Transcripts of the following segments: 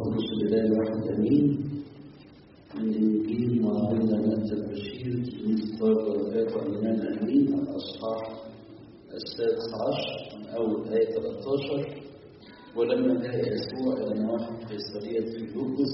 والقدس الإله الواحد آمين. من إنجيل معلمنا متى البشير تلميذ بركاته الإيمان آمين، الأصحاح 16 من أول آية 13. ولما جاء يسوع إلى نواحي قيصرية فيلبس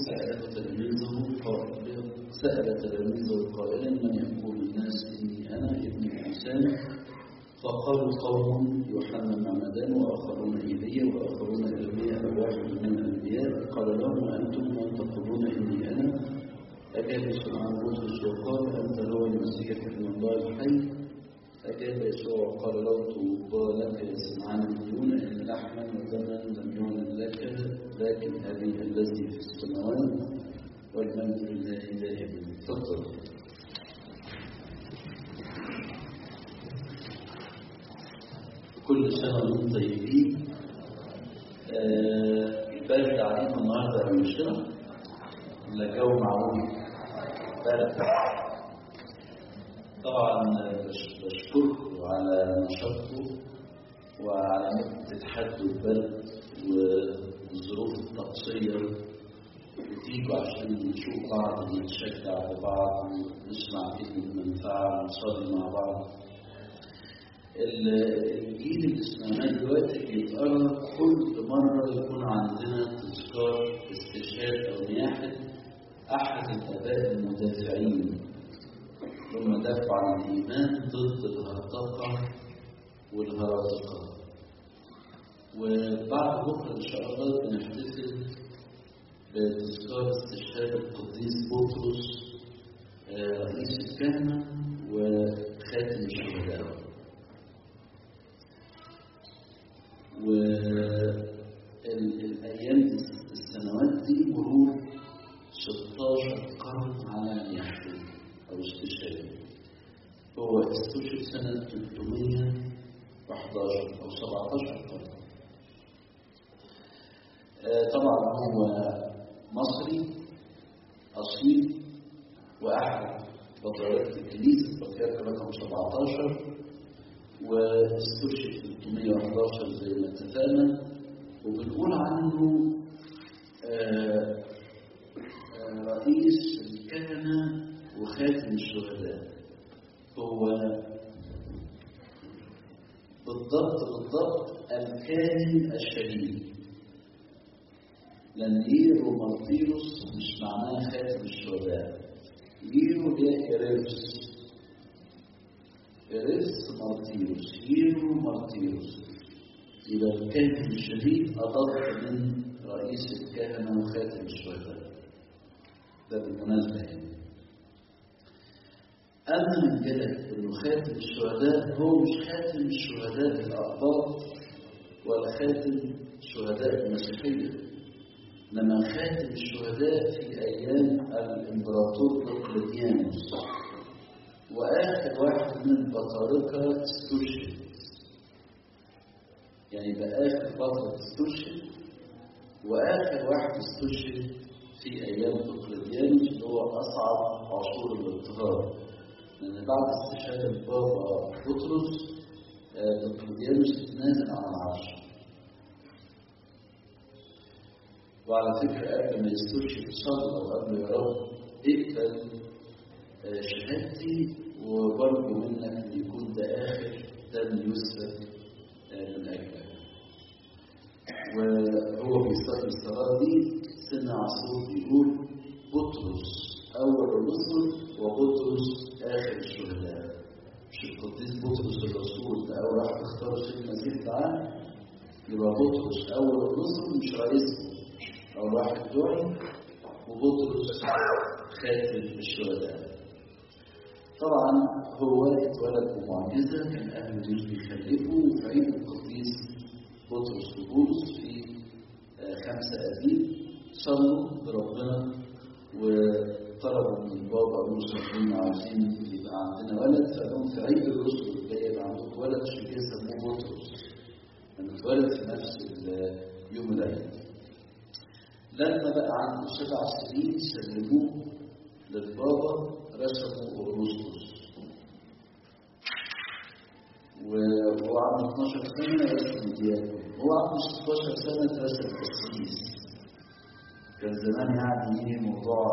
سأل تلاميذه قائلا: من يقول الناس إني أنا ابن الإنسان؟ فقالوا قوم يوحنا المعمدان، وآخرون إيليا، وآخرون إرميا أو واحد من الأنبياء. قال لهم: أنتم من تقولون إني أنا؟ أجاب سمعان بطرس وقال: أنت هو المسيح ابن الله الحي. أجاب يسوع وقال له: طوبى لك يا سمعان الدون، إن لحما ودما لم يعلن لك، لكن أبي الذي في السماوات، والمجد لله دائما. تفضل. كل سنة وانتم طيبين. البرد عليكم النهارده أو مش كده؟ ولا الجو معقول؟ برد. طبعا بشكركم على نشاطكم وعلى انكم تتحدوا البرد والظروف الطقسيه، وتيجوا عشان نشوف بعض ونتشجع ببعض ونسمع كلمه منفعه ونصلي مع بعض. الإنجيل اللي سمعناه دلوقتي بيتقرا كل مرة يكون عندنا تذكار استشهاد أو نياحة أحد الآباء المدافعين ثم دافعوا عن الإيمان ضد الهرطقة والهراطقة. وبعد بكرة إن شاء الله بنحتفل بتذكار استشهاد القديس بطرس رئيس الكهنة وخاتم الشهداء. والأيام السنوات دي مرور 16 قرن على أن يحكم أو استشهاد. هو استشهد سنة 311 أو 17 قرن. طبعا هو مصري أصيل وأحد بطريرك الكنيسة بطريرك رقم 17، واستشهد 311 زي ما اتفقنا. وبنقول عنه رئيس الكهنة وخاتم الشهداء. هو بالضبط الكاهن الشهيد، لأن إيرو مارتيروس مش معناه خاتم الشهداء. إيرو جاء إريس مارتيروس، إيرو مارتيروس، يبقى الكاهن الشهيد أضر من رئيس الكهنة وخاتم الشهداء. ده بالمناسبة يعني. أما من جهة إنه خاتم الشهداء، هو مش خاتم الشهداء الأقباط ولا خاتم شهداء المسيحية، إنما خاتم الشهداء في أيام الإمبراطور دقلديانوس، وآخر واحد من البطاركة استشهد. يعني بقى آخر بطرك استشهد وآخر واحد استشهد في أيام دقلديانوس، اللي هو أصعب عصور الاضطهاد. لأن بعد استشهاد البابا بطرس دقلديانوس اتنازل عن العرش. وعلى فكرة قبل ما يستشهد صلى وقبل يا رب اقبل شهادتي وبرجو منك ان يكون ده اخر دم يسفك من اجلك. وهو بيصلي الصلاه دي سمع صوت بيقول: بطرس اول الرسل وبطرس اخر الشهداء. مش القديس بطرس الرسول ده اول واحد اختاره في المسيح تعالى، يبقى بطرس اول الرسل مش رئيسهم، اول واحد دعي، وبطرس خاتم الشهداء. طبعا هو اتولد بمعجزه، كان اهله مش بيخلفوا. في عيد القديس بطرس وبولس في 5 أبيب صلوا بربنا وطلبوا من البابا موسى: احنا عاوزين يبقى عندنا ولد. فقالوا في عيد الرسل الجاي يبقى عندكم ولد، عشان كده سموه بطرس، لانه اتولد في نفس يوم العيد. لما بقى عنده 7 سنين سلموه للبابا، رسموا أغسطس. وهو عنده 12 سنة رسم دياكون، هو عنده 16 سنة رسم قسيس. كان زمان يعني موضوع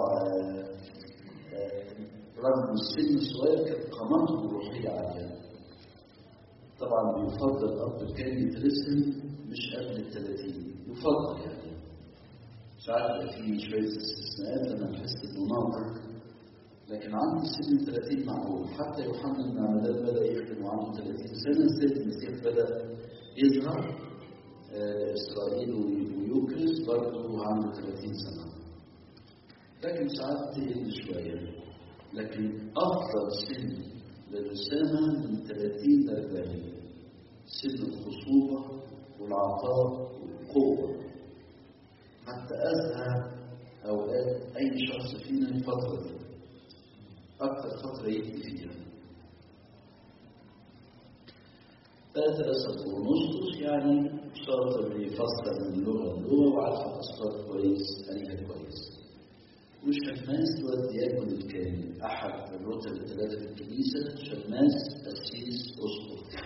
رغم السن الصغير كانت قامته الروحية عالية. طبعا بيفضل الأب كان يترسم مش قبل ال30 يفضل يعني. ساعات يبقى فيه شوية استثناءات لما نحس إنه ناضج، لكن عند سن 30 معقول. حتى يوحنا المعمدان بدأ يخدم وعنده 30 سنة، السيد المسيح بدأ يظهر إسرائيل ويوكرس برضه عنده 30 سنة، لكن ساعات تقل شوية. لكن أفضل سن للرسامة من 30 ل 40، سن الخصوبة والعطاء والقوة. حتى أزهى أوقات أي شخص فينا الفترة دي أكثر فترة يكتب فيها. 3 ونص يعني شاطر بيفسر من لغة للغة وعارف الأسرار كويس، قريها كويس. مش شماس هو الدياكون الكامل، أحد الرتب ال3 في الكنيسة، شماس، قسيس، أسقف.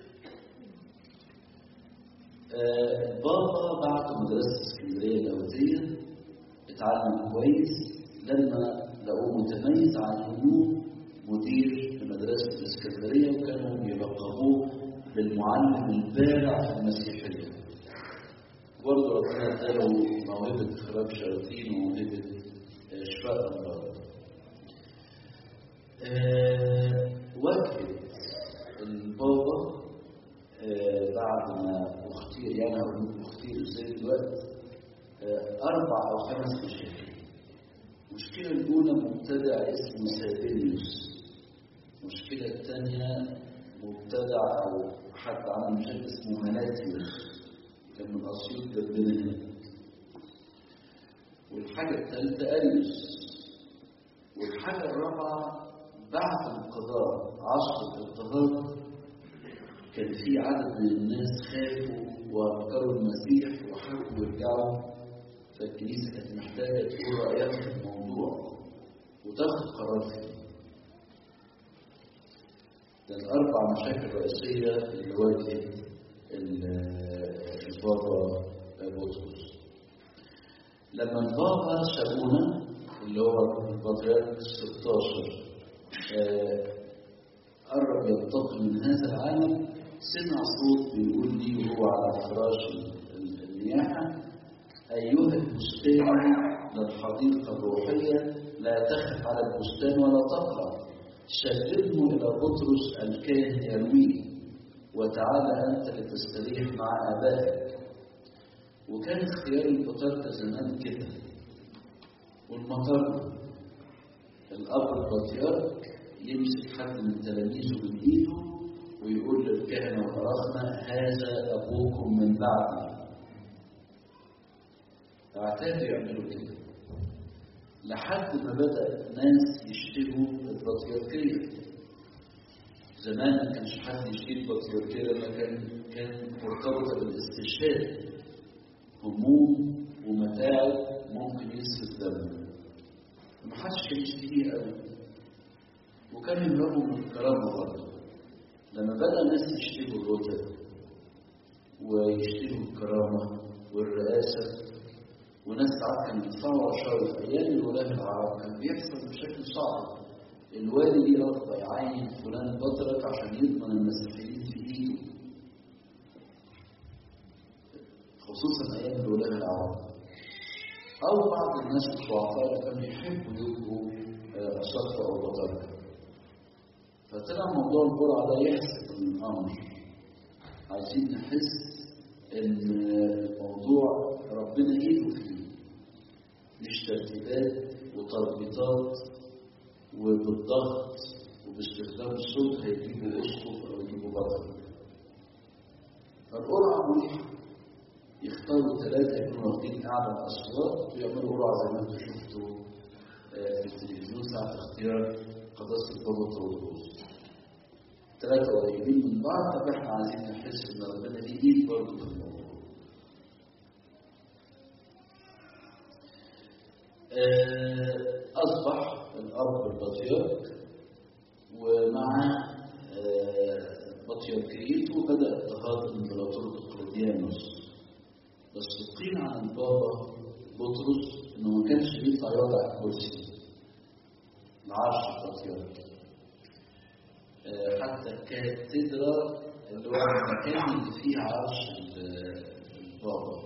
بابا بعد مدرسة اسكندرية اللاهوتية اتعلم كويس، لما لقوه متميز عينوه مدير لمدرسة الاسكندرية، وكانوا يلقبوه بالمعلم البارع في المسيحية. برضه ربنا اداله موهبة إخراج شياطين وموهبة شفاء أمراض. وجهة البابا بعد ما اختير، يعني أقول اختير ازاي دلوقتي، 4 أو 5 مشاكل. المشكلة الأولى مبتدع اسمه سابيليوس. المشكلة الثانية مبتدع أو حد عنده مشاكل اسمه ملاتيوس، كان من أسيوط جنبنا هنا. والحاجة الثالثة أريوس. والحاجة الرابعة بعد انقضاء عصر الاضطهاد كان في عدد من الناس خافوا وانكروا المسيح وحبوا يرجعوا، فالكنيسة كانت محتاجة تقول رأيها في الموضوع وتاخد قرار فيه. ده ال4 مشاكل رئيسية اللي واجهت البابا بطرس. لما البابا شابونا اللي هو البطريرك 16 قرب ينتقل من هذا العالم، سمع صوت بيقول لي وهو على فراش النياحة: أيها البستان للحديقة الروحية، لا تخف على البستان ولا تقلق، شببه إلى بطرس الكاهن يرويه، وتعالى أنت لتستريح مع آبائك. وكان اختيار البطاركة زمان كده، والمطر الأب البطيارك يمسك حد من تلاميذه من إيده ويقول للكهنة والأراخنة: هذا أبوكم من بعدي. اعتادوا يعملوا كده لحد ما بدأ ناس يشتروا البطياركية. زمان ما كانش حد يشتري البطياركية لما كان مرتبطة بالاستشهاد، هموم ومتاعب ممكن يسفك دم، ومحدش كان يشتريها قوي، وكان يمرقوا من الكرامة برضه. لما بدأ ناس يشتروا الرتب ويشتروا الكرامة والرئاسة، وناس ساعات كانوا يدفعوا عشان في أيام الولاة العرب كان بيحصل بشكل صعب. الوالي يرفض يعين فلان بطرك عشان يضمن المسيحيين في إيده، خصوصا أيام الولاة العرب. أو بعض الناس الضعفاء كانوا يحبوا يبقوا أساقفة أو بطرك. فطلع موضوع القرعة ده يحسب الأمر. عايزين نحس إن الموضوع ربنا إيده فيه، مش ترتيبات وتربيطات وبالضغط وباستخدام الصوت هيجيبوا أسقف أو يجيبوا بطل. فالقرعة مريحة، يختاروا 3 يكونوا واخدين أعلى الأصوات ويعملوا قرعة زي ما انتم شفتوا في التلفزيون ساعة اختيار قداسة البابا تودروس. 3 قريبين من بعض. طب احنا عايزين نحس ان ربنا ليه ايد برضه في الموضوع. اصبح الاب البطيارك ومع بطياركيته بدا اضطهاد الامبراطور دقلديانوس، بس قيل عن البابا بطرس إنه ما كانش بيطلع يقعد على الكرسي العرش البطريركي. حتى الكاتدرا اللي هو المكان اللي فيه عرش البابا،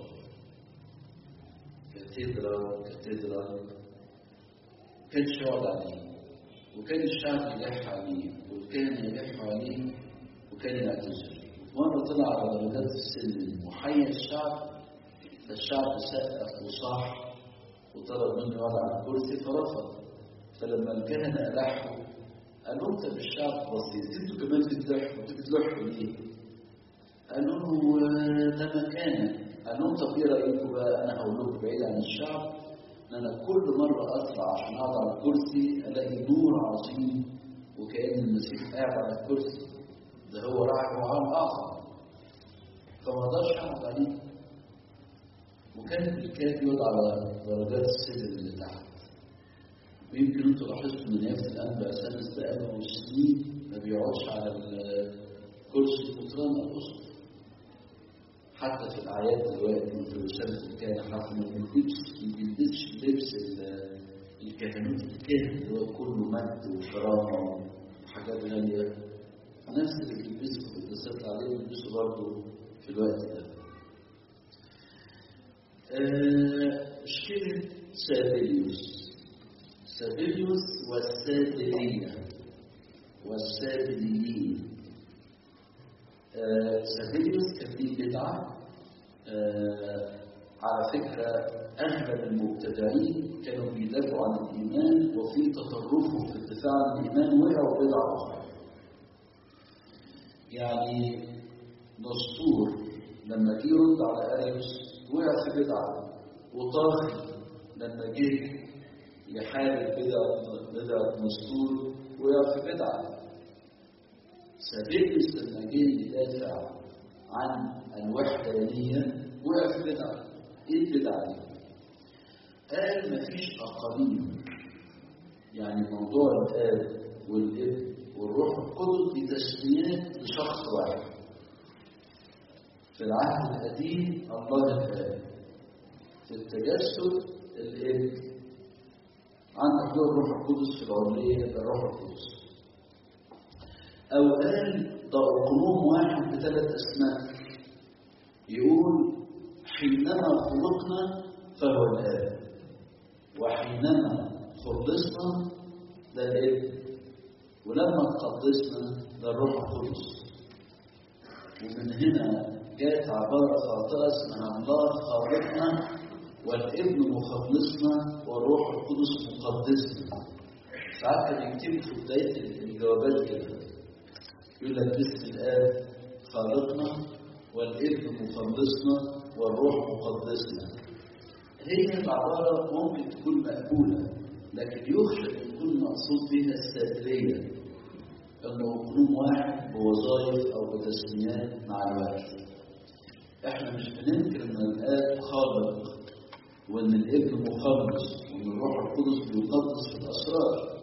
كاتدرا ما كانش يقعد عليه، وكان الشعب يلح عليه والكهنة يلحوا عليه وكان يعتذر. مرة طلع على درجات السلم وحيا الشعب، فالشعب سقف وصاح وطلب منه يقعد على الكرسي فرفض. فلما الكهنة ألحوا قالوا انت بالشعب بسيط، انتوا كمان بتلحوا ليه؟ قالوا له ده مكانك. قالوا طب ايه رايكم بقى انا هقول لكم بعيد عن الشعب ان انا كل مره اطلع عشان اقعد على الكرسي الاقي نور عظيم وكأن المسيح قاعد على الكرسي، ده هو راعي وعام اعظم، فما اقدرش اقعد عليه. وكان بالكاد يقعد على درجات السلم اللي تحت. ويمكن انتوا لاحظتوا من نفس الانبا سنس بقاله سنين ما بيقعدش على الكرسي القطران الاسقف. حتى في الاعياد دلوقتي في رساله الكهنه حتى ما بيلبسش لبس الكهنوت الكاهن اللي هو كله مجد وكرامه وحاجات غاليه، نفس اللي بيلبسه في القداسات عليه بيلبسه برضه في الوقت ده. مشكله سابيليوس والسابليين. سابيليوس كان فيه بدعة. على فكرة أغلب المبتدعين كانوا بيدافعوا عن الإيمان، وفي تطرفهم في الدفاع عن الإيمان وقعوا بدعة أخرى. يعني نسطور لما جه يرد على أريوس وقع في بدعة، وطاخي لما جه يحارب بدعة نسطور وقع في بدعة. سابيليوس لما جه يدافع عن الوحدانية وقع في بدعة. ايه البدعة دي؟ قال مفيش أقاليم، يعني موضوع الآب والابن والروح القدس بتسميات لشخص واحد. في العهد القديم الله الآب، في التجسد الابن، عندك الروح القدس في العلية الروح القدس. أو قال ده أقنوم واحد بثلاث أسماء، يقول حينما خلقنا فهو الآب، وحينما خلصنا ده الابن، ولما تقدسنا ده الروح القدس. ومن هنا جاءت عبارة خاطئة اسمها الله خالقنا والابن مخلصنا والروح القدس مقدسنا. ساعات كان يكتب في بداية الجوابات كده يقول لك باسم الآب خالقنا والابن مخلصنا والروح مقدسنا. هي العبارة ممكن تكون مقبولة، لكن يخشى أن يكون مقصود بها السادرية، أنه أقنوم واحد بوظائف أو بتسميات مع الوقت. إحنا مش بننكر أن الآب خالق وأن الابن مخلص وأن الروح القدس بيقدس في الأسرار،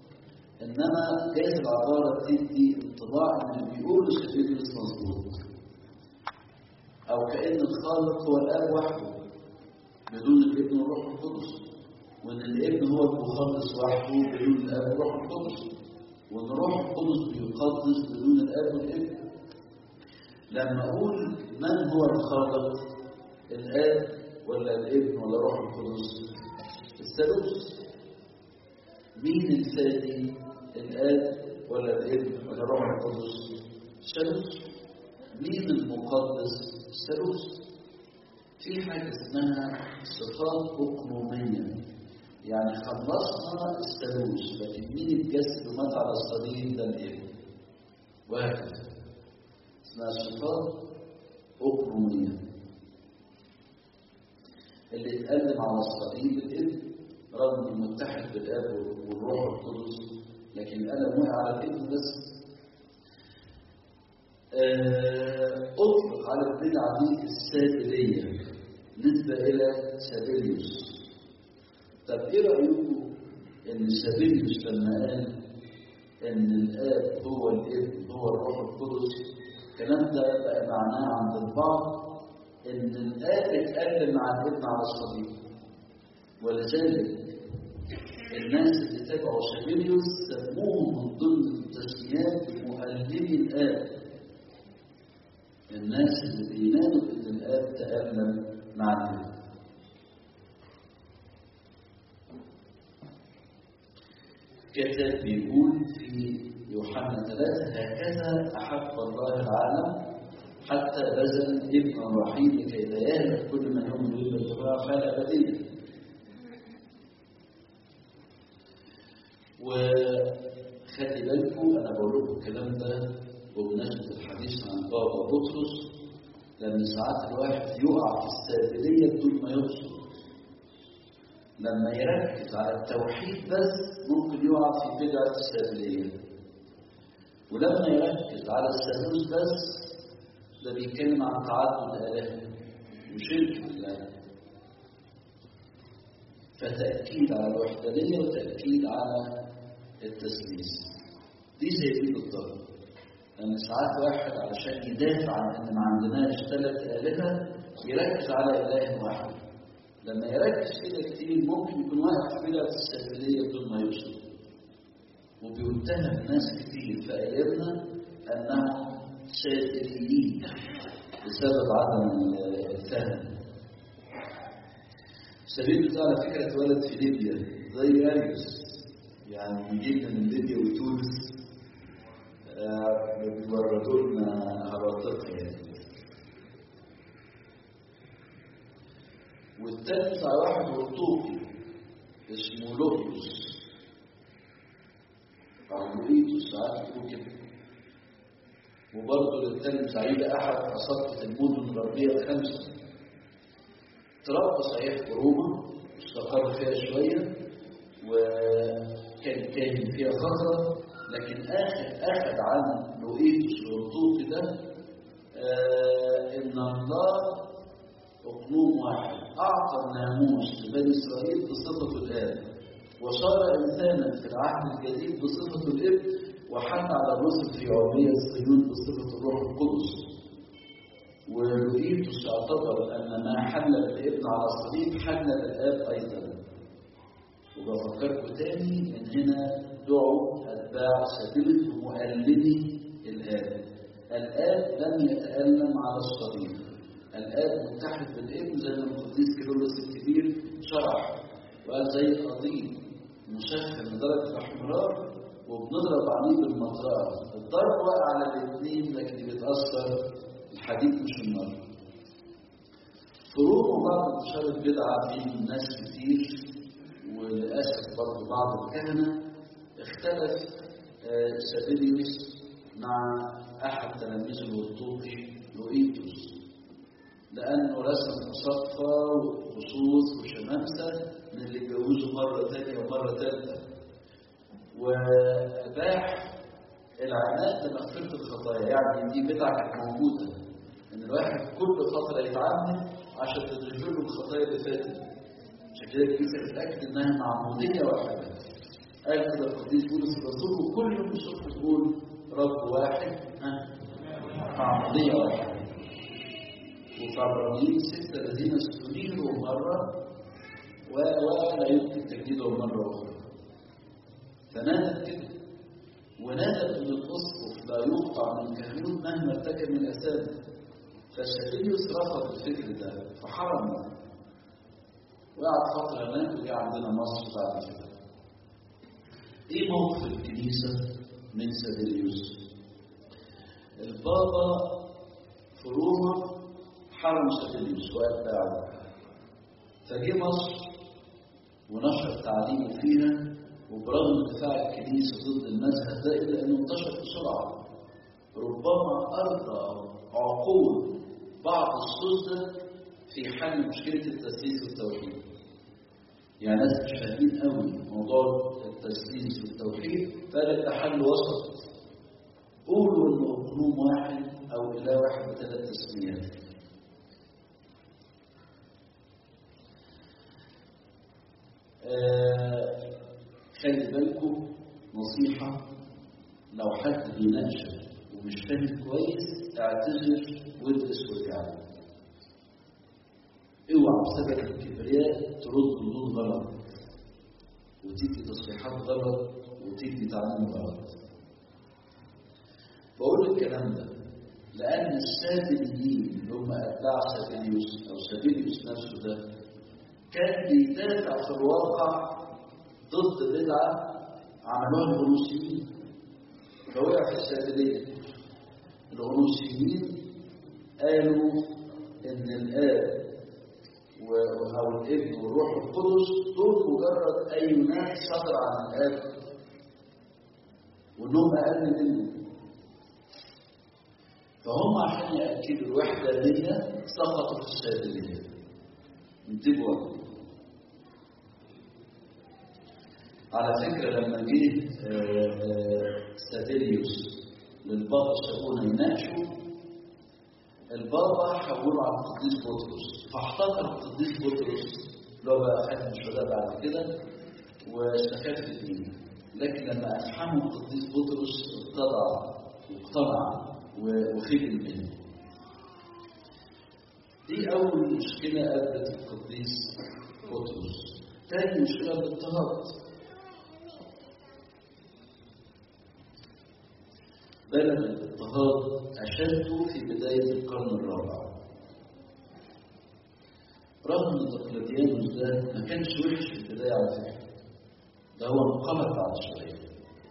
إنما جايز العبارة تدي انطباع أن اللي بيقوله سابيليوس مظبوط، أو كأن الخالق هو الآب وحده بدون الابن والروح القدس، وأن الابن هو المخلص وحده بدون الآب والروح القدس، وأن الروح القدس بيقدس بدون الآب والابن. لما أقول من هو الخالق، الآب ولا الابن ولا الروح القدس؟ الثالوث. مين الثاني، الآب ولا الابن ولا الروح القدس؟ الثالوث. مين المقدس؟ الثالوث. في حاجة اسمها صفات أقنومية، يعني خلصنا الثالوث، لكن مين اتجسد ومات على الصليب ده الابن، وهكذا. اسمها صفات أقنومية. اللي اتقدم على الصليب الابن رغم انه متحد بالاب والروح القدس، لكن القلم وقع على الابن بس. اطلق على البدعه دي السابليه نسبه الى سابيليوس. طب ايه رايكم ان سابيليوس لما قال ان الاب هو الابن هو الروح القدس، الكلام ده بقى معناه عند البعض ان الاب اتقدم مع الابن على الصليب، ولذلك الناس اللي تبعوا سابيليوس سموهم من ضمن التسميات مؤلمي الآب. الناس اللي بينادوا ان الآب تألم مع الابن. كتاب بيقول في يوحنا 3: هكذا أحب الله العالم حتى بذل ابنه الوحيد لكي لا يهلك كل من يؤمن به بل يضيع حياة أبدية. وخلي بالكم أنا بقول لكم الكلام ده بمناسبة الحديث عن بابا بطرس، لأن ساعات الواحد يقع في السافلية بدون ما يقصد. لما يركز على التوحيد بس ممكن يقع في بدعة السافلية، ولما يركز على الثالوث بس ده بيتكلم عن تعدد الآلهة وشرك بالله. فتأكيد على الوحدانية وتأكيد على التثليث دي زي دي بالضبط. لأن ساعات واحد علشان يدافع عن إن ما عندناش 3 آلهة يركز على إله واحد. لما يركز كده كتير ممكن يكون واقع في بدعة السافلية بدون ما يقصد. وبيتهم ناس كتير في أيامنا أنهم سافليين بسبب عدم الفهم. سابيليوس على فكرة اتولد في ليبيا زي أريوس، يعني يجينا من ليبيا وتونس بيوردوا لنا هراطات يعني. والتالت بتاع واحد أرطوقي اسمه لوبيوس أو لوبيوس ساعات يقولوا كده. وبرضه للتالت سعيد أحد أساقفة المدن الغربية ال5. تربى صحيح في روما واستقر فيها شوية وكان كاهن فيها فترة، لكن أخذ عن لوئيتوس الأرطوقي ده إن الله أقنوم واحد أعطى الناموس لبني إسرائيل بصفة الآب، وصار إنسانا في العهد الجديد بصفة الابن، وحل على الرسل في عربية الصهيون بصفة الروح القدس. ولوئيتوس اعتبر أن ما حل بالابن على الصليب حل بالآب أيضا. وبفكركم تاني من هنا دعوا أتباع سابيليوس مؤلمي الآب. الآب لم يتألم على الصليب، الآب متحد بالابن زي ما القديس كيرلس الكبير شرح وقال زي القضيب مسخن لدرجة الاحمرار وبنضرب عليه بالمطرقة. الضرب وقع على الاثنين لكن بيتأثر الحديد مش النار. فروق وبعض انتشار البدعة بين ناس كتير، وللأسف برضه بعض الكهنة. اختلف سابيليوس مع أحد تلاميذه الأرطوقي لوئيتوس، لأنه رسم صدفة وخصوص وشمامسة من اللي اتجوزوا مرة ثانية ومرة ثالثة، وأباح العناد لمغفرة الخطايا. يعني دي بدعة كانت موجودة إن الواحد كل فترة يتعمد عشان تغفر له الخطايا اللي فاتت. عشان كده الكنيسة بتأكد إنها معمودية واحدة. قال كده القديس بولس الرسول وكل يوم الصبح تقول رب واحد معمودية واحدة. وفي عبرانيين 6 الذين استنيروا مرة ولا يمكن تجديدهم مرة أخرى. فنادت كده ونادت من الأسقف لا يقطع من كهنوت مهما ارتكب من أسامه. فسابيليوس رفض الفكر ده فحرم وقعد فترة هناك وجاء عندنا مصر بعد كده. ايه موقف الكنيسة من سابيليوس؟ البابا في روما حرم سابيليوس واتباعه، فجه مصر ونشر تعليمه فيها، وبرغم دفاع الكنيسة ضد المذهب ده إلا أنه انتشر بسرعة. ربما أرضى عقول بعض السذج في حل مشكلة التثليث والتوحيد. يعني ناس مش فاهمين قوي موضوع التثليث والتوحيد، فقال ده حل وسط. قولوا إنه أقنوم واحد أو إله واحد ب3 تسميات. خلي بالكم نصيحة، لو حد بيناقشك ومش فاهم كويس اعتذر وادرس وارجع. اوعى بسبب الكبرياء ترد ردود غلط وتدي تصريحات غلط وتدي تعليم غلط. بقول الكلام ده لأن السابليين اللي هم أتباع سابليوس أو سابليوس نفسه ده كان بيدافع في الواقع ضد بدعة عملوها الغنوصيين، فوقع في السابلية. الغنوصيين قالوا إن الآب أو الابن والروح القدس دول مجرد أيونات صدر عن الآب وإنهم أقل منه، فهم عشان يأكدوا الوحدانية سقطوا في السابلية. انتبهوا. على فكرة لما جه سابليوس للبابا شابونا يناقشوا، البابا حولوا على القديس بطرس، فاحتقر القديس بطرس اللي هو بقى خاتم الشهداء بعد كده واستخف الدين. لكن لما افهموا القديس بطرس اتضع واقتنع وخجل منه. دي أول مشكلة قابلت القديس بطرس. ثاني مشكلة الاضطهاد. بلد الاضطهاد أشده في بداية القرن الرابع. رغم ان دقلديانوس ده ما كانش وحش في البداية على فكرة، ده هو انقلب بعد شوية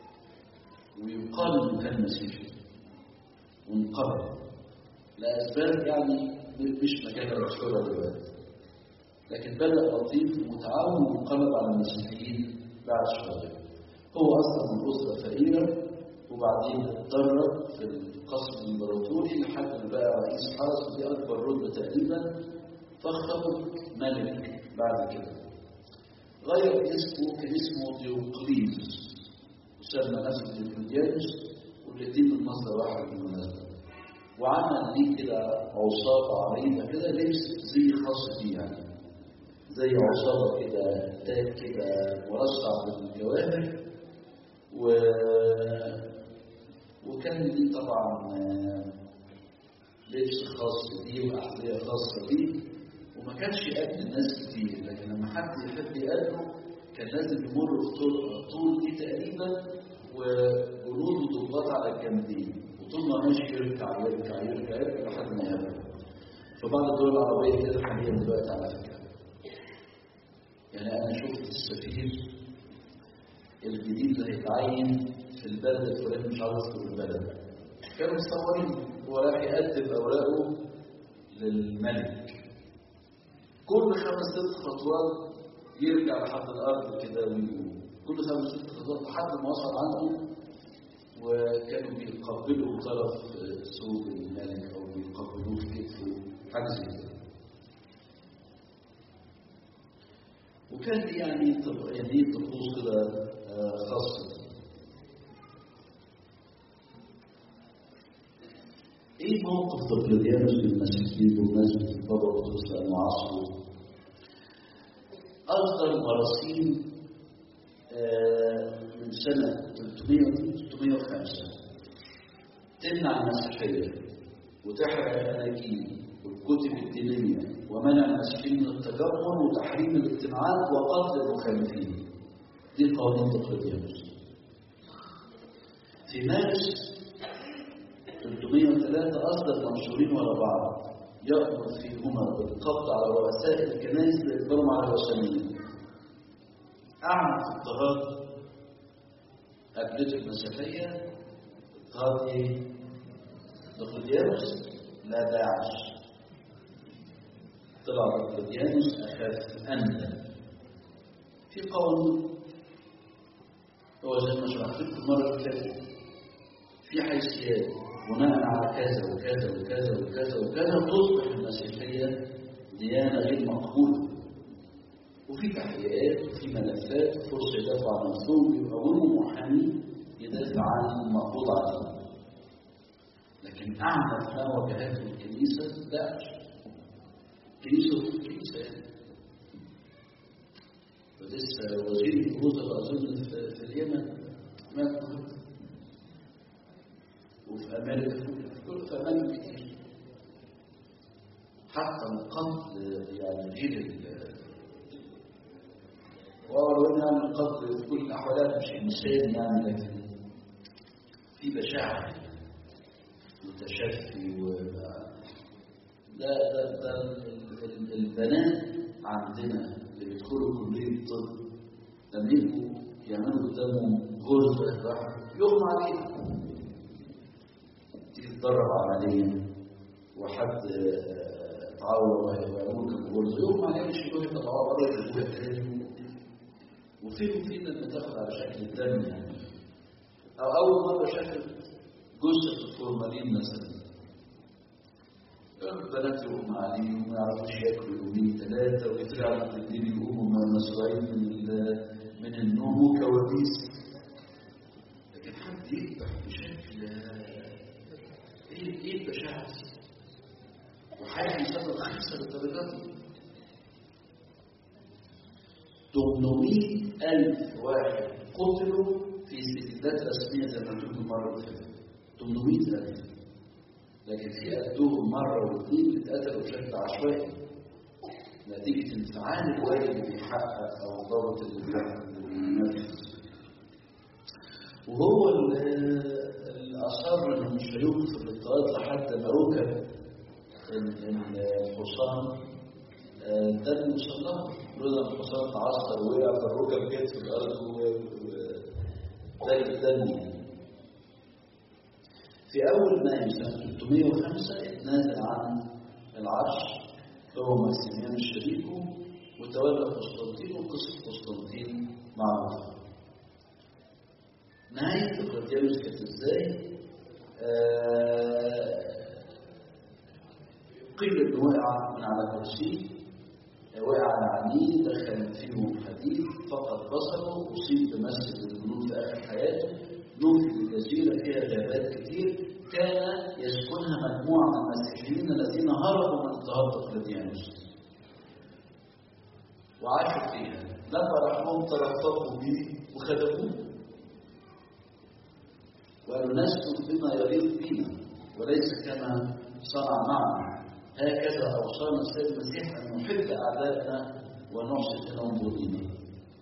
ويقال انه كان مسيحي وانقلب لأسباب يعني مش مجال مشهورة دلوقتي، لكن بدأ لطيف ومتعاون وانقلب على المسيحيين بعد شوية. هو أصلا من أسرة فقيرة وبعدين اتدرب في القصر الإمبراطوري لحد ما بقى رئيس حرس، ودي أكبر رتبة تقريبا، فاختبر ملك بعد كده. غير اسمه، كان اسمه ديوقليز وسمى نفسه ديوقليانوس، والاثنين من مصدر واحد بالمناسبة. وعمل ليه كده عصابة عريضة كده، لبس زي خاص بيه يعني، زي عصابة كده تاج كده مرصع بالجواهر، وكان ليه طبعا لبس خاص بيه وأحذية خاصة بيه، وما كانش يقابل الناس كتير، لكن لما حد يحب يقابله كان لازم يمر في طول دي تقريبا وجنود وضباط على الجنبين، وطول ما ماشي يركع يركع يركع يركع لحد ما يقابله. فبعض الدول العربية كده حاليا دلوقتي على فكرة. يعني أنا شفت السفير الجديد اللي هيتعين في البلد الفلاني، مش عاوز أذكر البلد، كانوا مصورين هو راح يقدم أوراقه للملك، كل 5-6 خطوات يرجع لحد الأرض كده ويقوم، كل 5-6 خطوات لحد ما وصل عنده، وكانوا بيقبلوا طرف ثوب الملك أو بيقبلوه في كتفه، حاجة زي كده. وكان دي يعني طقوس كده خاصة. ايه موقف دقلديانوس بالمسيحيين بمناسبة البابا بطرس لأنه عصره؟ أصدر مراسيم من سنة 305 تمنع المسيحية وتحرق الأناجيل والكتب الدينية ومنع المسيحيين من التجمهر وتحريم الاجتماعات وقتل المخالفين. دي قوانين دقلديانوس. في مارس 303 أصدر منشورين ورا بعض يأمر فيهما بالقبض على رؤساء الكنائس لإجبارهم على الوثنية. أعنف اضطهاد قابلته المسيحية اضطهاد إيه؟ دقلديانوس؟ لا، داعش. طلع دقلديانوس أخف أندى. في قوانين هو زي ما شرحت لكم المرة اللي فاتت، في حيثيات بناء على كذا وكذا وكذا وكذا وكذا تصبح المسيحية ديانة غير مقبولة، وفي تحقيقات وفي ملفات فرصة يدافع عن نفسهم، يقوموا محامي يدافع عن المقبوض عليه. لكن أعنف ما واجهته الكنيسة داعش. الكنيسة يعني ولسه وزير الفروض أظن في اليمن مات، وفي أمريكا في أماكن كتير. حتى القتل يعني غير ربنا يعمل قدر في كل الأحوالات، مش إنسان يعني، لكن في بشاعة وتشفي ده البنات عندنا اللي بيدخلوا كلية الطب لما يبقوا يعملوا قدامهم غرزة واحد يغمى عليهم، تيجي تتدرب عمليا وحد تعور ويعملوا لك غرزة يغمى عليهم، يشيلوها يطلعوها بره يجيبوها تاني، وفين لما تاخد على شكل الدم يعني. أو أول مرة شافت جثة الفورمالين مثلا، البنات يغمى عليهم وما يعرفوش ياكلوا يومين ثلاثة ويترعبوا بالليل يقوموا مسؤولين من النوم وكوابيس. لكن حد يذبح بشكل ايه البشاعة وحاجة يسبب خمسة للدرجات دي. 800,000 واحد قتلوا في سجلات رسمية زي ما قلت مرة اللي فاتت، 800,000. لكن في قدهم مرة واثنين اتقتلوا بشكل عشوائي نتيجة انفعال الواجب اللي بيحقق أو الضابط اللي بينفذ. وهو اللي أصر إنه مش هيوقف الاضطهاد لحد ما ركب الحصان ده اللي وصل له. لولا الحصان تعثر ووقع فالركب جت في الأرض وزي الدم. في أول مايو سنة 305 اتنازل عن العرش هو ماكسيميان الشريكو وتولى قسطنطين، وقصة قسطنطين معروفة. نهاية دقلديانوس كانت ازاي؟ قيل انه وقع من على كرسي، وقع على عينيه، دخل فيهم حديد، فقد بصره، اصيب بمس الجنود في اخر حياته، نوفي الجزيرة فيها غابات كتير كان يسكنها مجموعة من المسيحيين الذين هربوا من اضطهاد دقلديانوس وعاشوا فيها. لما راحوا ترفقوا به وخدموه وقالوا نسلك بما يليق بنا وليس كما صنع معنا، هكذا أوصانا السيد المسيح أن نحب أعدائنا ونحسن لهم ظلمنا.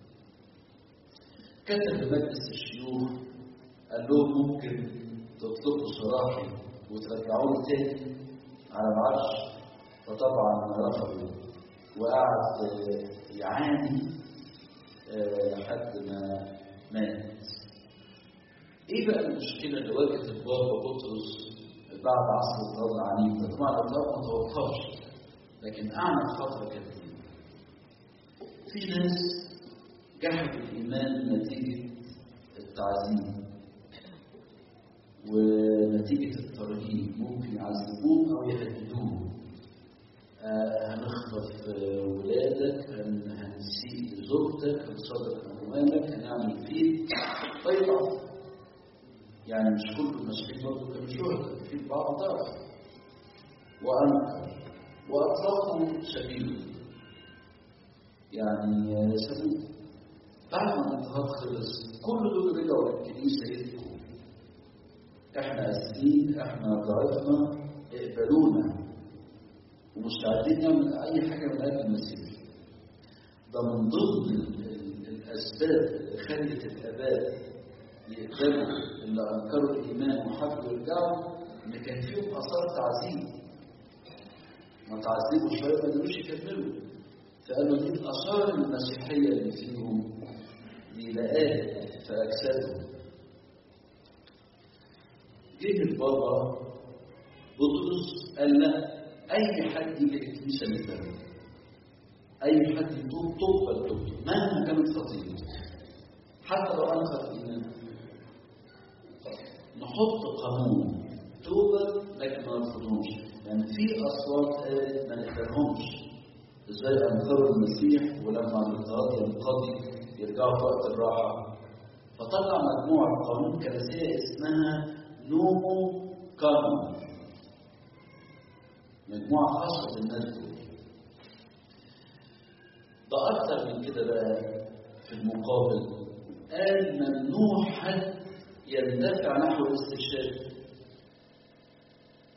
كتب لمجلس الشيوخ قال لهم ممكن تطلقوا سراحي وترجعوني تاني على العرش، فطبعا رفضوا وقعد يعاني لحد ما مات. ايه بقى المشكله اللي واجهت البابا بطرس بعد عصر الاضطهاد العنيف ده؟ طبعا الاضطهاد ما توقفش، لكن اعنف فتره كانت في ناس جحدوا الايمان نتيجه التعذيب ونتيجة الترهيب، ممكن يعذبوك أو يهددوك. هنخطف ولادك، هنسيء لزوجتك، هنصدر أموالك، هنعمل فيك. طيب يعني مش كل المسيحيين برضه كانوا شهداء، في البعض ضعف وأنكر وأطلقوا سبيله، يعني سبيل. بعد ما الاضطهاد خلص كل دول رجعوا للكنيسة يذكروا احنا اسفين، احنا ضعفنا، اقبلونا، ومستعدين نعمل اي حاجه من اجل المسيح. ده من ضمن الاسباب اللي خلت الاباء يقبلوا اللي انكروا الايمان وحبوا يرجعوا، ان كان فيهم اثار تعذيب، ما تعذبوا شويه ما قدروش يكملوا، فقالوا دي الاثار المسيحيه اللي فيهم دي لقاها في اجسادهم. جه البابا بطرس قال لا، اي حد يجي الكنيسه نتبعه، اي حد يتوب تقبل توبته مهما كانت خطيئته حتى لو انكر الايمان. نحط قانون توبه لكن ما نرفضهمش، يعني في اصوات قالت ما نقبلهمش، ازاي انكروا المسيح ولما الاضطهاد ينقضي يرجعوا في وقت الراحه. فطلع مجموعه قانون كنسيه اسمها نومو كارما، مجموعة خاصة بالناس دول. ده أكثر من كده بقى. في المقابل قال ممنوع حد يندفع نحو الاستشهاد،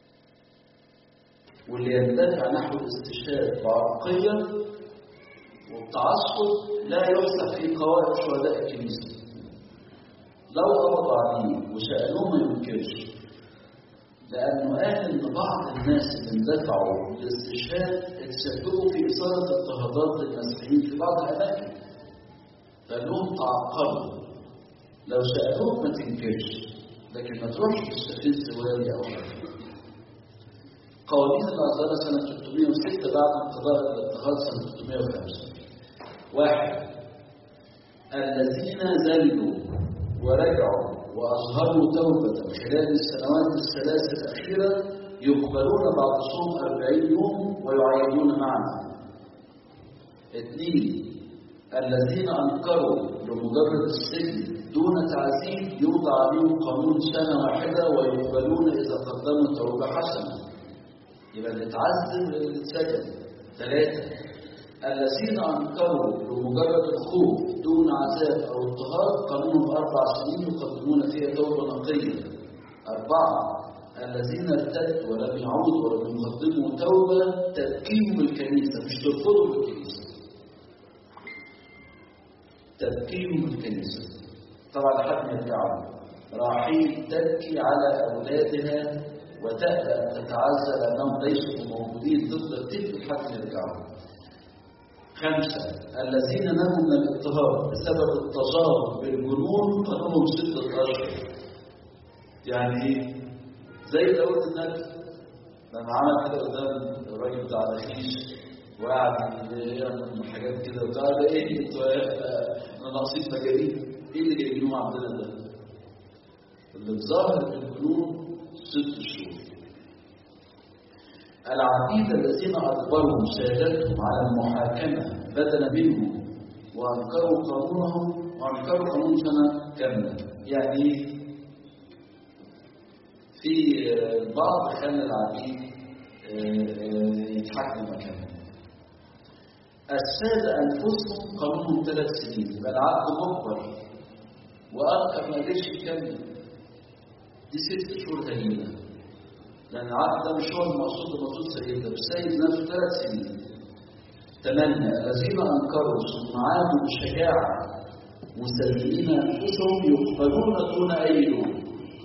واللي يندفع نحو الاستشهاد بعرقية والتعصب لا يحسب في قوائم شهداء الكنيسة. لو قبضوا عليه وسألوه ما ينكرش، لأنه قال إن بعض الناس اللي اندفعوا للاستشهاد اتسببوا في إثارة اضطهادات للمسيحيين في بعض الأماكن، فإنهم تعقلوا. لو سألوك ما تنكرش، لكن ما تروحش تستفز والي أو حاجة. قوانين الأزهر سنة 306 بعد انقضاء الاضطهاد سنة 305. 1. الذين زلوا ورجعوا وأظهروا توبة خلال السنوات الثلاث الأخيرة يقبلون بعد صوم 40 يوم ويعيدون معنا. 2. الذين أنكروا لمجرد السجن دون تعزير يوضع عليهم قانون سنة واحدة ويقبلون إذا قدموا توبة حسنة. يبقى اللي اتعذب اللي اتسجن. 3. الذين أنكروا لمجرد الخوف دون عذاب أو اضطهاد قانونهم 4 سنين يقدمون فيها توبة نقية. 4. الذين ارتدوا ولم يعودوا ولم يقدموا توبة تبكيهم الكنيسة، مش ترفضهم الكنيسة، تبكيهم الكنيسة. طبعا لحد ما يرجعوا. راحيل تبكي على أولادها وتأبى أن تتعزى لأنهم ليسوا موجودين، تفضل تبكي لحد ما يرجعوا. 5. الذين نجوا من الاضطهاد بسبب التظاهر بالجنون قانونهم 6 أشهر. يعني ايه؟ زي داود النبي لما عمل كده قدام الراجل بتاع رخيش وقعد يعمل حاجات كده وقال ايه انتوا انا ناقصين مجانين؟ ايه اللي جايبينهم عندنا ده؟ اللي اتظاهر بالجنون 6 شهور. العبيد الذين أجبرهم سادتهم على المحاكمة بدلا منهم وأنكروا قانون سنة كاملة. يعني في بعض خلى العبيد يتحكموا مكانهم. السادة أنفسهم قانونهم 3 سنين، يبقى العبد مجبر وأنكر ما قدرش يكمل، دي 6 شهور هينة، لأن العقد ده مش هو المقصود سيد ده، بس سيد نفسه 3 سنين. 8. الذين أنكروا ثم عادوا بشجاعة مسلمين أنفسهم يقبلون دون أي لوم.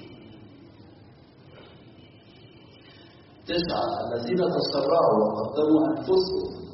9. الذين تسرعوا وقدموا أنفسهم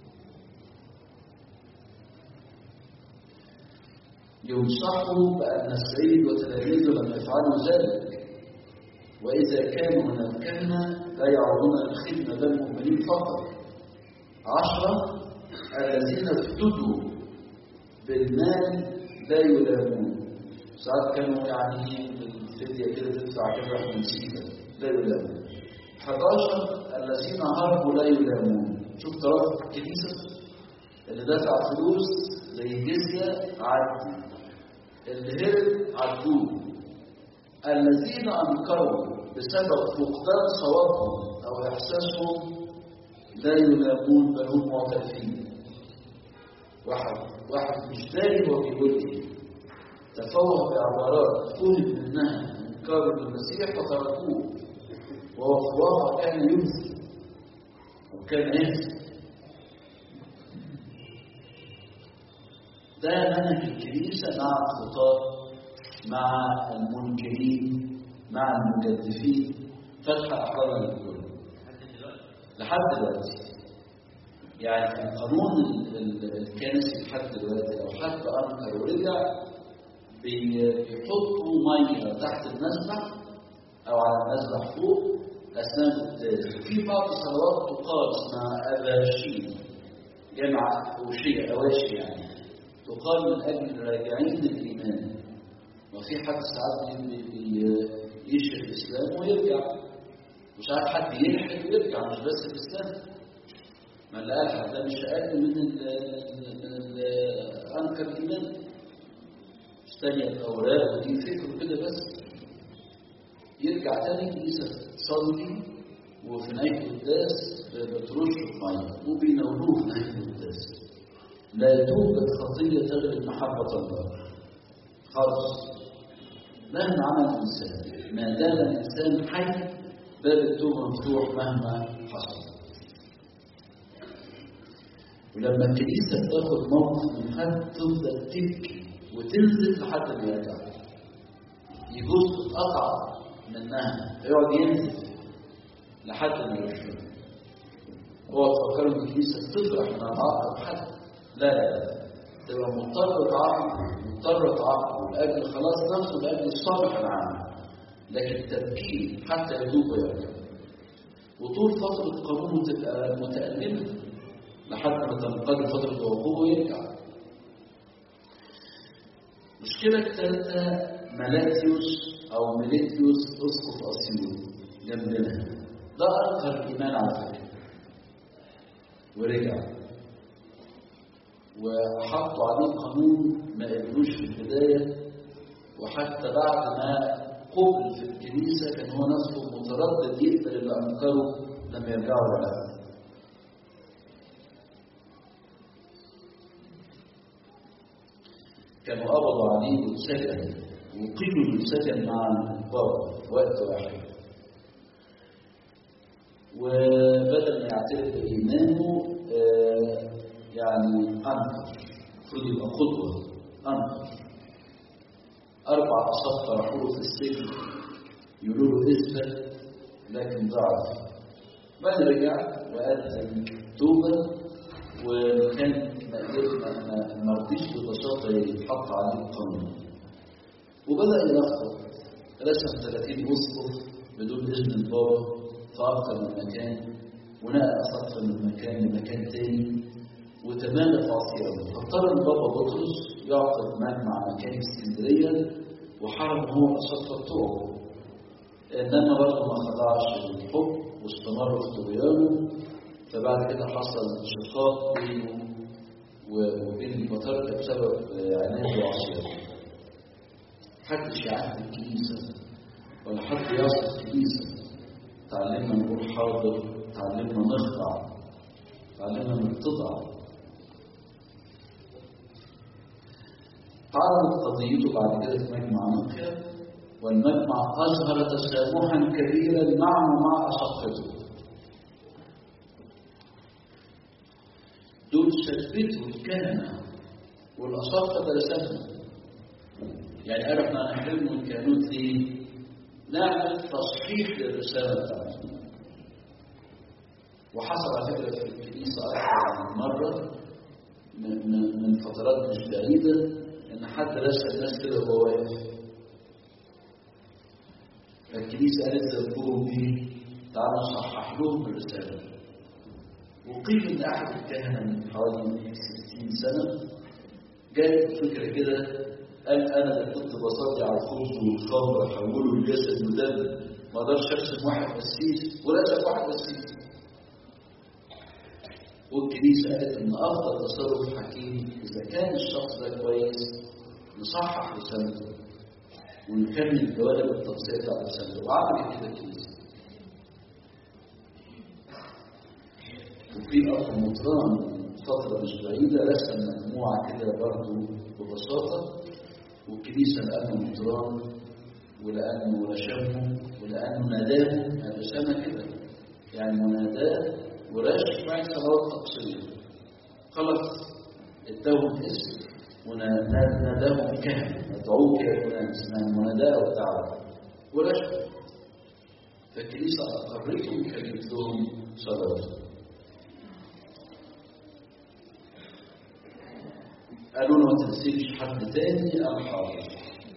ينصحوا بأن السيد وتلاميذه لم يفعلوا ذلك، وإذا كانوا من الكهنة لا يعودون الخدمة بل المؤمنين فقط. 10. الذين افتدوا بالمال لا يلامون. ساعات كانوا يعني الفدية كده تدفع كده واحد من سيدة لا يلامون. 11. الذين هربوا لا يلامون. شوف طرف الكنيسة اللي دفع فلوس زي الجزية عدي، اللي هرب عدوه. الذين أنكروا بسبب فقدان صوابهم أو إحساسهم لا يلامون بل هم معترفين. واحد مش داري هو بيقول ايه، تفوه بعبارات فهم منها انكار المسيح فتركوه، وهو في الواقع كان يمثل وكان يهزم. ده منهج الكنيسة مع الخطاب، مع المنكرين، مع المجدفين، فتح أحوالنا للكل لحد دلوقتي. يعني في القانون الكنسي لحد دلوقتي لو حد أنكر ورجع بيحطوا مية تحت المذبح أو على المذبح فوق أثناء القداس. في بعض الصلوات تقال اسمها أباشين، جمع أواشي يعني، تقال من أجل الراجعين للإيمان. وفي حد ساعات يشرك الإسلام ويرجع، وساعات حد يلحق ويرجع، مش بس الإسلام. ما اللي قال ده مش أقل من أنكر الإيمان، استني الأوراق ودي فكره كده، بس يرجع تاني كنيسة تصلي وفي نهاية القداس بترشه مية وبيناولوه في نهاية القداس. لا توجد خطية تغلب محبة الله خالص مهما عمل الإنسان، ما دام الإنسان حي باب التوبة مفتوح مهما حصل. ولما الكنيسة بتاخد موقف من حد تبدأ تبكي وتنزل لحد ما يرجع، يجوز تتقطع منها فيقعد ينزل لحد ما يرجع. هو تفكروا ان الكنيسة بتفرح انها تعاقب حد، لا، تبقى مضطر تعاقب لأجل خلاص نفسه، لأجل الصالح العام، لكن تبكيه حتى يتوب ويرجع. وطول فترة قانونه تبقى متألمة لحد ما تنقضي فترة العقوبة ويرجع. المشكلة الثالثة ميليتيوس أسقف أسيوط جنبنا، ده أنكر الإيمان على فكرة ورجع، وحطوا عليه قانون ما قبلوش في البداية، وحتى بعد ما قبل في الكنيسة كان هو نفسه متردد يقبل اللي أنكره لما يرجعوا ولا. كانوا قبضوا عليه واتسجن، وقيلوا انه اتسجن مع البابا في وقت واحد، وبدل ما يعترف بإيمانه يعني أنكر، المفروض يبقى خطوة أنكر. 4 أصحاب راحوا في السجن يقولوا له اثبت، لكن ضعف. بعد رجع وقدم توبة، وكان ما رضيش ببساطة يتحط عليه القانون، وبدأ يلخبط. رسم 30 أسقف بدون إذن البابا في أكثر من مكان، ونقل أساقفة من مكان لمكان تاني، وتمالك عصيرا. فاضطر البابا بطرس يعقد مجمع مكان اسكندرية وحرم هو الأساقفة بتوعه، إنما برضه ما خضعش للحكم واستمر في طغيانه. فبعد كده حصل شقاق بينه وبين البطاركة بسبب عناد وعصيان. محدش يعاتب الكنيسة ولا حد يعصي الكنيسة. تعلمنا نقول حاضر، تعلمنا نخضع، تعلمنا نتضع. تعرضت قضيته بعد كده في مجمع نقيا، والمجمع أظهر تسامحا كبيرا معه ومع أساقفته. دول ثبتوا الكهنة والأساقفة درساتهم، يعني عرفنا نحرم من الكهنوت ليه؟ نعمل تصحيح للرسالة بتاعتهم. وحصل على فكرة في الكنيسة أكثر من مرة من فترات مش بعيدة إن حد رسل الناس كده وهو واقف. فالكنيسة قالت ذكروا بيه، تعالوا نصحح لهم الرسالة. وقيل إن أحد الكهنة من حوالي 60 سنة جاءت فكرة كده، قال أنا اللي كنت بصلي على الخبز والخمر أحوله لجسد ودم، ما اقدرش أرسم واحد قسيس ورسم واحد قسيس. والكنيسة قالت إن أفضل تصرف حكيم إذا كان الشخص ده كويس نصحح رسالته ونكمل جوانب التفسير بتاع رسالته، وعملت كده الكنيسة. وفي أخ مطران فترة مش بعيدة رسم مجموعة كده برضه ببساطة، والكنيسة لأنه مطران ولأنه رشمه ولأنه ناداه، رسمها كده يعني مناداه ورشم بعد صلوات تقصير. خلاص اداهم اسم وناداهم كهنة، ادعوك يا فلان، اسمها المناداة والدعوة ورشم. فالكنيسة أقرته وكلمت لهم صلوات. قالوا له ما تنسيش حد تاني، قال حاضر.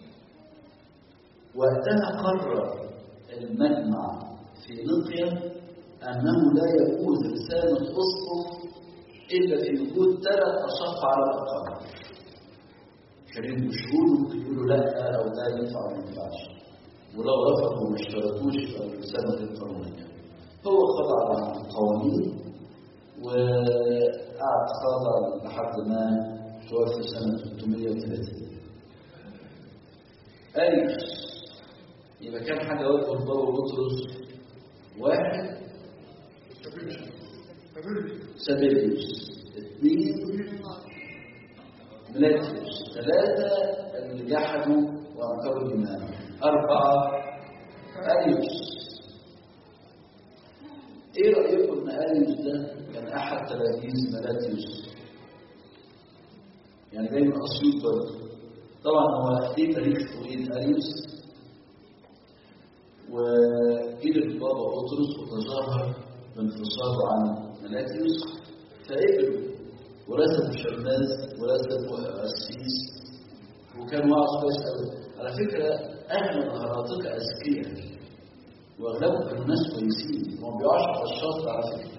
وقتها قرر المجمع في نقيا أنه لا يجوز رسالة أسقف إلا في وجود 3 أصحاب على الأقل. كانوا يشهدوا ممكن يقولوا لا أو لا ينفع أو ما ينفعش، ولو رفضوا وما اشتركوش يبقى الرسالة غير قانونية. هو خضع للقوانين وقعد خاضع لحد ما توفي سنة 330. أريوس يبقى كان حاجة واقفة البابا بطرس، 1 سابيليوس، 2 ميليتيوس، 3 اللي جحدوا وأنكروا الإيمان، 4 أريوس. ايه رأيكم ان أريوس ده كان احد تلاميذ ملاطيوس؟ يعني جاي من اسيوط برضه. طبعا هو ليه تاريخ طويل أريوس، وجه البابا بطرس وتظاهر بانفصاله عن ملاطيوس فقبل ورسم شماس ورسم قسيس، وكان واعظ كويس قوي. على فكره اغلب الهراطقه اذكياء واغلبهم كانوا ناس كويسين، وما بيقعش على الشط على فكره.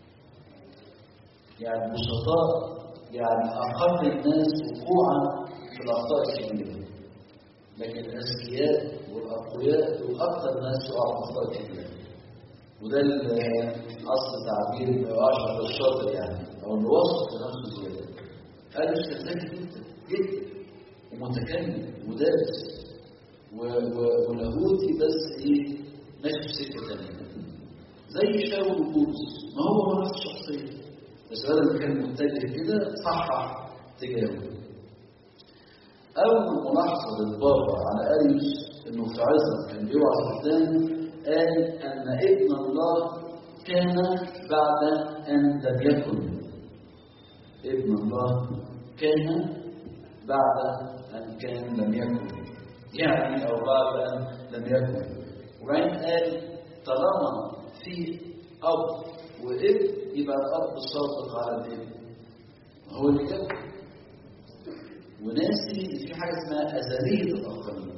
يعني بسطاء، يعني اقل الناس وقوعا في الاخطاء الكبيره، لكن الاذكياء والاقوياء دول اكثر ناس يقعوا في اخطاء كبيره. وده اصل تعبير ما يقعش على الشاطر يعني، او اللي واثق في نفسه زياده. قال مش ذكي جدا جدا ومتكلم ودارس ولاهوتي، بس ايه ماشي في سكه ثانيه زي شاول وبولس. ما هو نفس الشخصيه، بس بدل ما كان متجه كده صحح اتجاهه. أول ملاحظة للبابا على أريوس إنه في عظة كان بيوعظ قدامه، قال أن ابن الله كان بعد أن لم يكن. ابن الله كان بعد أن كان لم يكن، يعني أو بعد أن لم يكن. وبعدين قال طالما في أب وابن يبقى الأب صادق على الابن، هو اللي كان. وناسي في حاجة اسمها أزلية الآخرين.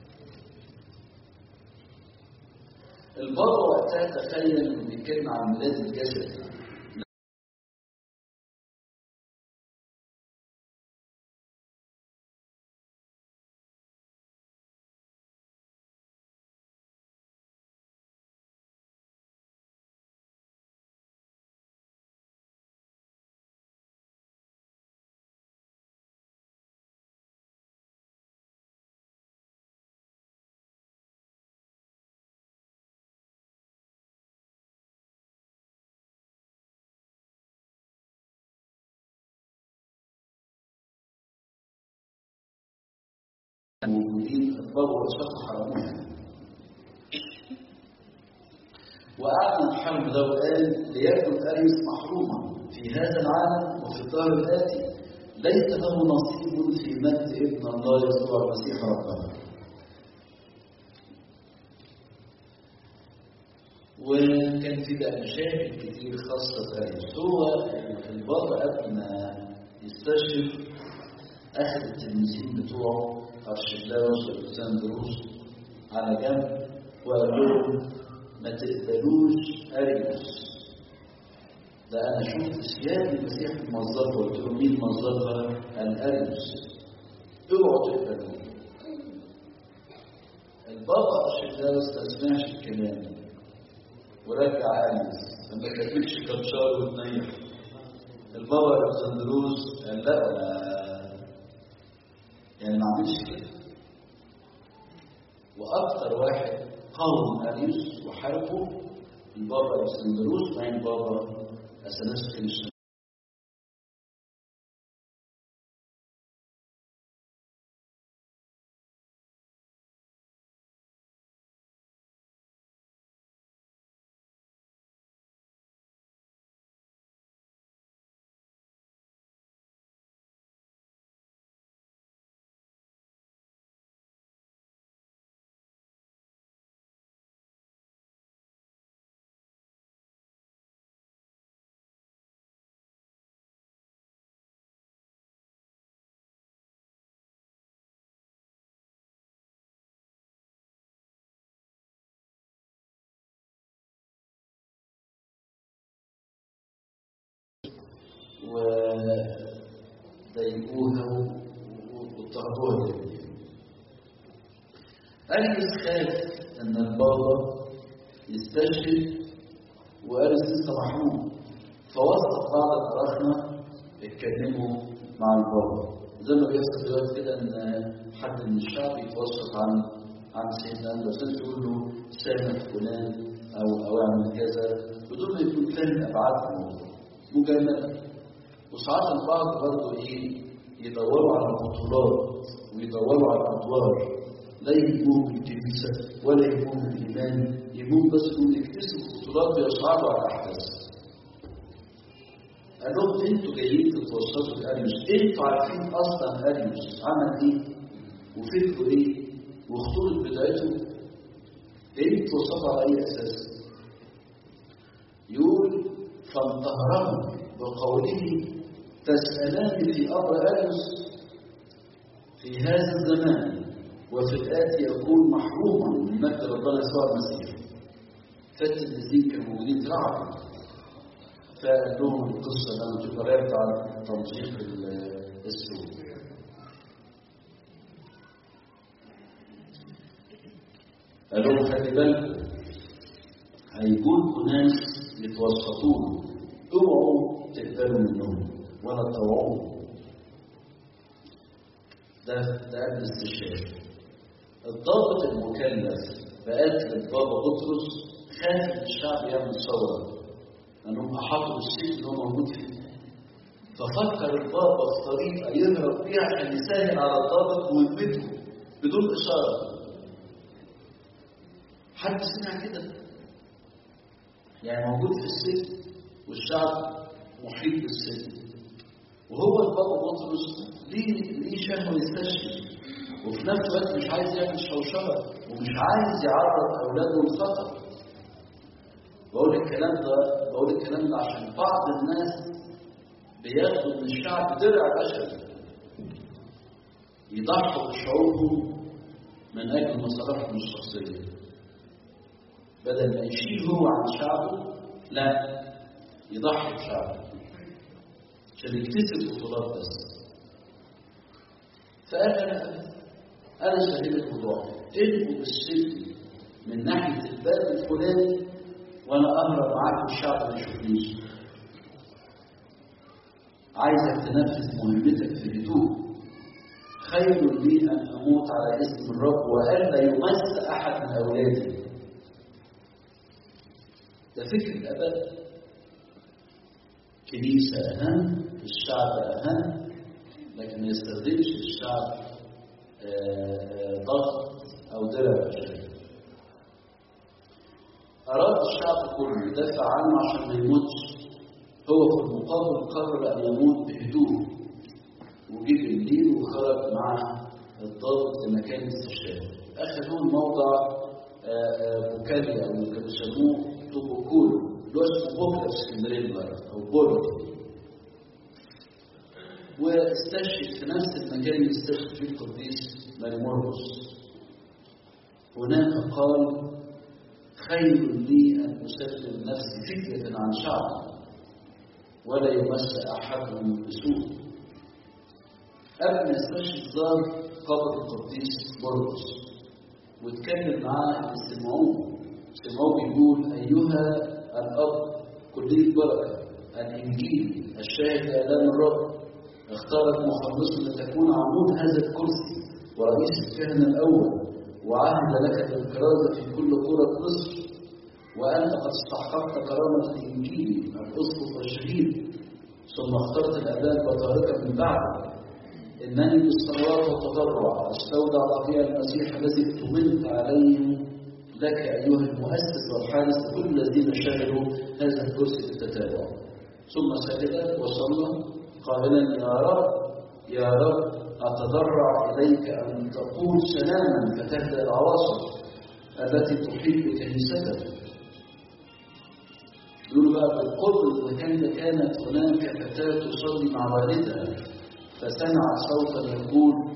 البابا وقتها تخيل إنه بيتكلم عن ميلاد الجسد، موجودين البابا والشخص حرموها. وأعلن الحرب ده وقال ليكن أريوس محروما في هذا العالم وفي الدهر الآتي، ليس له نصيب في مجد ابن الله يسوع المسيح ربنا. وكان في بقى مشاكل كتير خاصة بأريوس. هو البابا قبل ما يستشهد أخذ التلميذين بتوعه أرشدلاوس والإسكندروس على جنب وقال لهم ما تقبلوش أريوس، ده أنا شفت ثياب المسيح الموظفة. قلت له مين موظفة؟ قال أريوس، اوعوا تقبلوه. البابا أرشدلاوس ما سمعش الكلام ورجع أريوس، ما كتبش كبشار وتنيح. البابا الإسكندروس قال لا، يعني ما عملش كده. واكثر واحد قاوم أريوس وحاربه البابا الإسكندروس، وبعدين البابا أثناسيوس كنيسة. وضايقوها واضطهدوها. أريوس خاف أن البابا يستشهد وأريوس لسه محروم، فوسط بعض الأراخنة اتكلموا مع البابا، زي ما بيحصل دلوقتي كده إن حد من الشعب يتوسط عن سيدنا أندرسون يقول له سامح فلان أو اعمل كذا، بدون ما يكون فاهم أبعاد الموضوع مجاملة. وساعات البعض برضه يدوروا على البطولات ويدوروا على الأدوار لا يهمهم الكنيسة ولا يهمهم الإيمان، يهمهم بس إنهم يكتسبوا بطولات ويصعدوا على الأحداث. قال لهم أنتوا جايين تتوسطوا لأريوس، أنتوا عارفين أصلا أريوس عمل إيه وفكره إيه وخطورة بدايته، جايين تتوسطوا على أي أساس؟ يقول فانتهرهم بقوله تسألان في أمر أريوس في هذا الزمان وفي الآتي يكون محروما من مجد ربنا يسوع المسيح. فالتلميذين كانوا موجودين رعبوا، فقال لهم القصة لما تقرأ بتاع تنسيق السود. قال لهم خلي بالكم هيكون ناس يتوسطون، اوعوا تقبلوا منهم ولا تطوعوهم. ده قبل الاستشهاد. الضابط المكلف بقتل البابا بطرس خاف ان الشعب يعمل ثوره، لانهم احاطوا بالسجن اللي هو موجود فيه. ففكر البابا في طريقه يهرب بيها عشان يسهل على الضابط مهمته بدون اشاره. حد سمع كده؟ يعني موجود في السجن والشعب محيط بالسجن، وهو البابا بطرس ليه شهوه يستشهد، وفي نفس الوقت مش عايز يعمل شوشره ومش عايز يعرض اولاده للخطر. بقول الكلام ده عشان بعض الناس بياخدوا من الشعب درع بشري يضحوا بشعورهم من اجل مصالحهم الشخصيه، بدل ما يشيل هو عن شعبه لا يضحي بشعبه عشان يكتسب بطولات بس. فقال أنا شاهد الموضوع، انتوا بالسجن من ناحية الباب الفلاني وأنا أهرب معاكم الشعب ما يشوفنيش. عايزك تنفذ مهمتك في هدوء. خير لي أن أموت على اسم الرب وألا يمس أحد من أولادي. ده فكر الآباء. كنيسة أهم، الشعب أهم، لكن ما يستخدمش الشعب ضغط أو درع بشري. أراد الشعب كله يدافع عنه عشان ما يموتش، هو في المقابل قرر أن يموت بهدوء، وجه الليل وخرج مع الضابط لمكان الاستشهاد. أخذوه موضع بوكاليا أو كانوا يسموه توبوكولو، اللي هو اسمه بوكلا في اسكندرية دلوقتي أو بولو، واستشهد في نفس المكان اللي استشهد فيه القديس ماريمورغوس. هناك قال خير لي أن أسلم نفسي فدية عن شعبي ولا يمس أحدهم بسوء. قبل ما يستشهد زار قبر القديس ماريمورغوس واتكلم معاه سمعوه بيقول أيها الأب كلي البركة الإنجيل الشاهد إعلان الرب اختارك مخلصا لتكون عمود هذا الكرسي ورئيس الكهنة الأول، وعهد لك بالكرازة في كل قرى مصر، وأنت قد استحققت كرامة الإنجيل الأسقف والشهيد، ثم اخترت الآباء البطاركة من بعد. إنني بالصلوات والتضرع أستودع بقية المسيح الذي اؤتمنت عليهم لك أيها المؤسس والحارس لكل الذين شغلوا هذا الكرسي بالتتابع. ثم سجد وصلى قائلا يا رب أتضرع إليك أن تقول سلاما فتهدأ العواصف التي تحيط بكنيستك. يقول بقى بالقرب المكان كانت هناك فتاة تصلي مع والدها، فسمعت صوتا يقول